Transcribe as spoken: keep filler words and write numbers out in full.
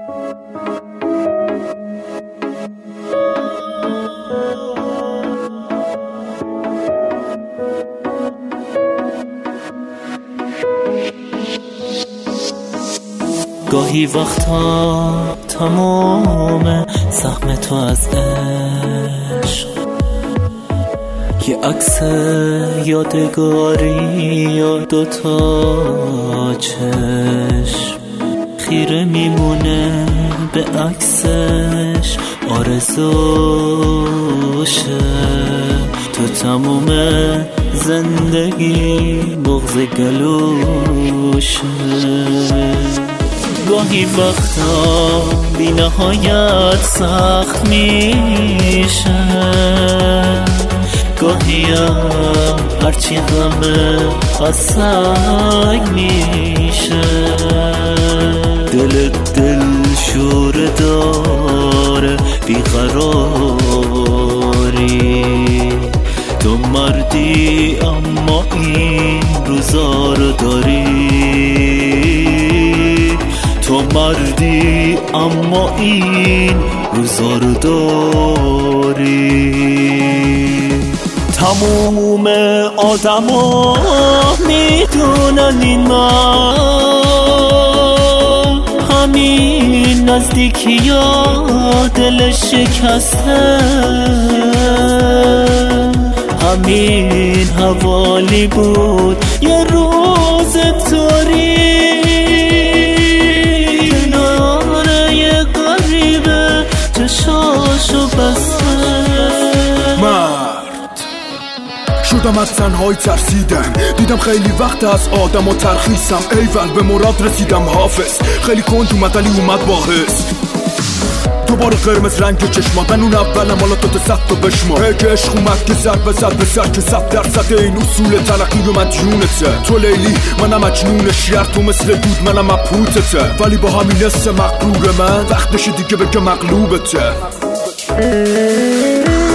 گاهی وقتا تمام سهم تو از عشق یه عکس یادگاری یا دوتا چشم خیره میمونه به عکسش آرزوشه تو تموم زندگی بغض گلوشه گاهی وقتا بی نهایت سخت میشه گاهی هم هرچی غمه از سنگ میشه دل دل شوره داره بیقراری تو مردی اما این روزا رو داری تو مردی اما این روزا رو داری تموم آدم ها میدونن این من همین نزدیکی ها دل شکسته همین حوالی بود یه روز توری چشاشو بسته مرد شدم از تنهایی ترسیدم دیدم خیلی وقت از آدم و ترخیصم ایول به مراد رسیدم حافظ خیلی کند اومد ولی اومد با حس دوباره قرمز رنگ چشمات من اون اولم حالا تو صد تا بشمار هی که عشق اومد که سر به سر به سر که صد درصد این اصول تلقی به مدیونته تو لیلی منم مجنون شیر تو مثل دود منم مبهوتته ولی با همین حس مغرور من وقتش دیگه بگه مغلوبته